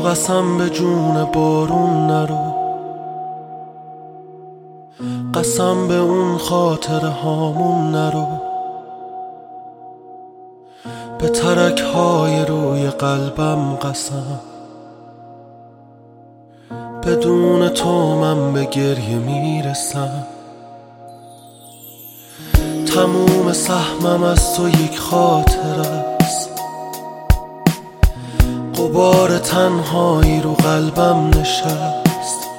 قسم به جون بارون نرو، قسم به اون خاطره هامون نرو، به ترک های روی قلبم قسم، بدون تو من به گریه میرسم. تموم سهمم از تو یک خاطره است، غبار تنهایی رو قلبم نشست،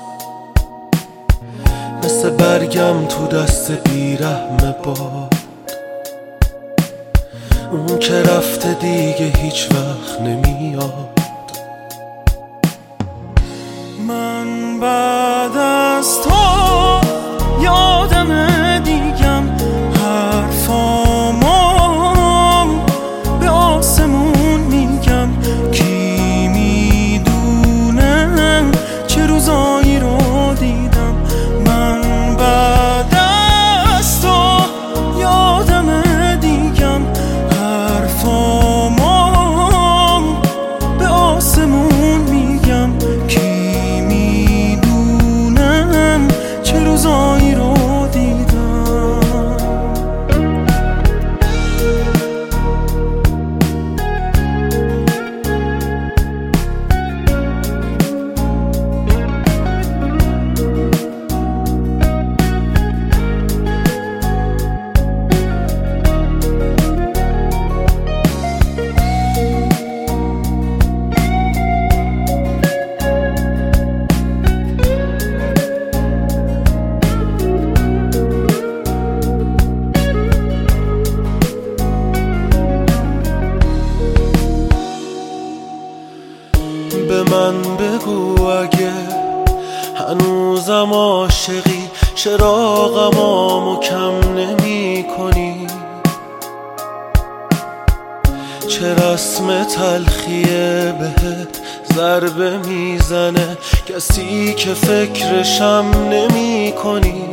مثل برگم تو دست بیرحم باد، اون که رفته دیگه هیچ وقت نمیاد. من بعد از تو یادم دیگم حرفامو به آسمون میگم، کی میدونه چه روزایی رو دیدم. من بعد از تو یادم دیگم حرفامو به آسمون میگم، کی میدونه چه روزایی رو دیدم. به من بگو اگه هنوزم عاشقی، چراغمامو کم نمی کنی. چه رسم تلخیه بهت ضربه میزنه، کسی که فکرشم نمی کنی.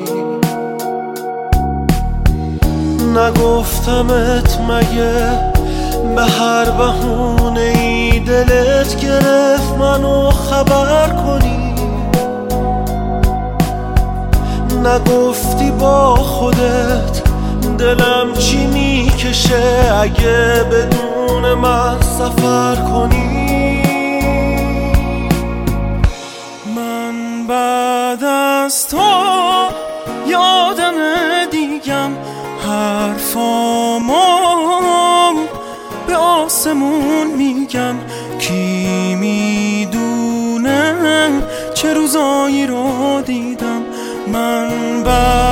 نگفتمت مگه به هر بهونه ای دلت گرفت منو خبر کنی؟ نگفتی با خودت دلم چی میکشه اگه بدون من سفر کنی؟ من بعد از تو یادم دیگم حرفامو به آسمون میگم، کی میدونه چه روزایی رو دیدم. من